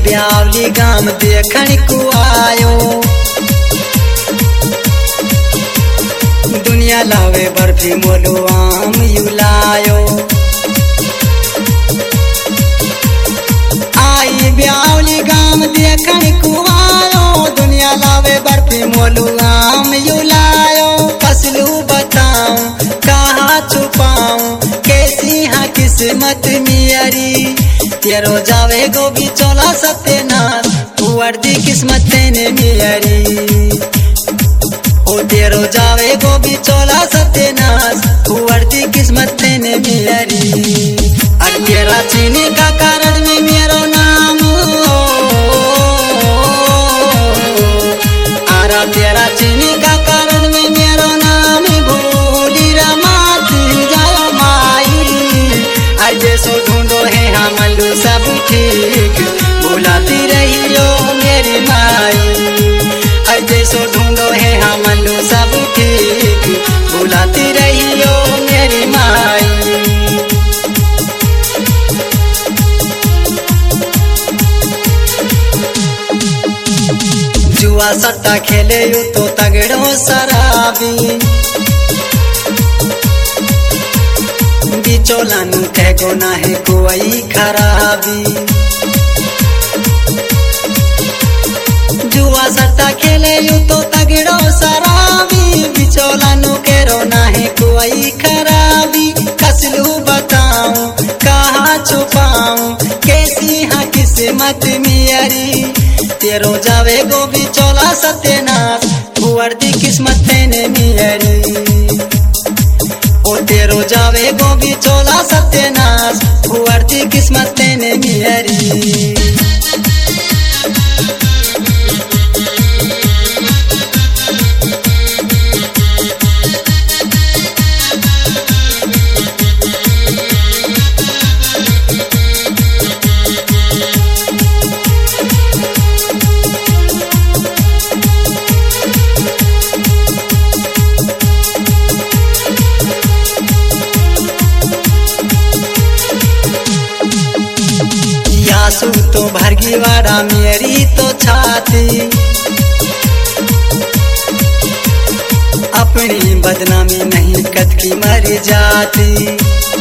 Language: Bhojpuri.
ब्यावली गाम देखण को आयो। दुनिया लावे बर्फी मोलो आम युलायो। आई ब्यावली गाम देखण को आयो। दुनिया लावे बर्फी मोलो आम युलायो। कसलू बताऊं कहाँ छुपाऊं कैसी हाँ किस्मत मेरी। तेरो जावे गोभी चोला सत्यनाश वर्दी किस्मत तेने मेरी। ओ तेरो जावे गोभी चोला सत्यनाश वर्दी किस्मत तेने मेरी। और तेरा चीनी का कारण में मेरो नाम आरा तेरा चीनी का कारण में मेरो नाम भूली रमात जाओ माई। आज जैसो ढूंढो है हम सब ठीक बुलाती रही हो मेरी माई। आज जैसो ढूंढो है हम सब ठीक बुलाती रही हो मेरी माई। जुआ सट्टा खेले यू तो तगड़ो शराबी। बिचौलानु कह गो ना है कोई खराबी। जुआ सट्टा खेले यू तो तगड़ो शराबी। बिचौलानु कह रो ना है कोई खराबी। कसलू बताऊं कहाँ छुपाऊं कैसी हाँ किस्मत मेरी। तेरो जावे गोभी चोला सत्यनाश वर्दी किस्मत तेने मेरी। ओ तेरो जावे गोभी चोला सत्यनाश वर्दी किस्मत तेने मेरी। यासु तो भरगीवाड़ा मेरी तो छाती। अपनी बदनामी नहीं कद की मर जाती।